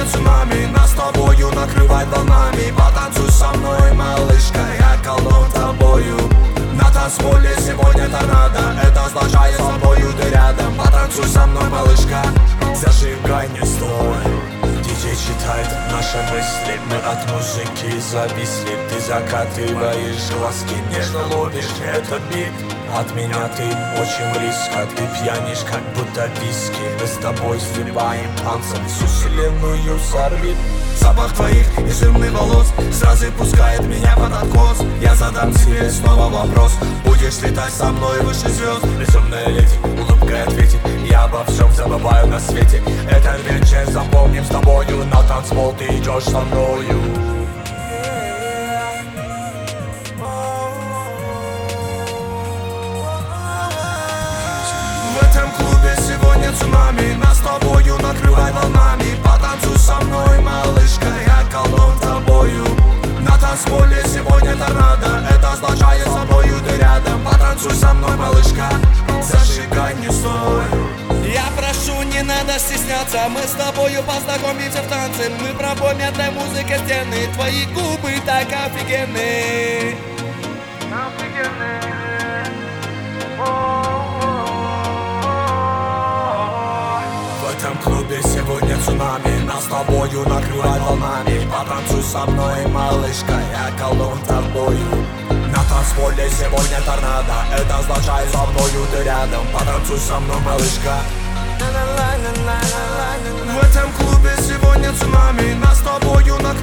сегодня цунами, нас с тобою накрывает волнами. Потанцуй со мной, малышка, я колдун тобою. На танцполе сегодня торнадо, это означает, со мною ты рядом. Потанцуй со мной, малышка, зажигай, не стой. Диджей читает наши мысли, мы от музыки зависли. Ты закатываешь глазки, нежно ловишь этот бит. От меня ты очень близко, ты пьянишь, как будто виски. Мы с тобой сливаем танцем всю вселенную с орбит. Запах твоих изумных волос сразу пускает меня под откос. Я задам тебе снова вопрос: будешь летать со мной выше звезд? Безумная леди улыбкой ответит: я обо всем забываю на свете. Этот вечер запомним с тобою, на танцпол ты идешь со мною. В этом клубе сегодня цунами, нас с тобою накрывает волнами. Потанцуй со мной, малышка, я колдун тобою. На танцполе сегодня торнадо, это означает, со мною ты рядом. Потанцуй со мной, малышка, зажигай, не стой. Я прошу, не надо стесняться, мы с тобою познакомимся в танце. Мы пробуем этой музыкой стены, твои губы так офигенные. В этом клубе сегодня цунами, нас с тобою накрывает волнами. Потанцуй со мной, малышка, я колдун тобою. На танцполе сегодня торнадо, это означает, со мною ты рядом. Потанцуй со мной, малышка. В этом клубе сегодня цунами, нас с тобою накрывает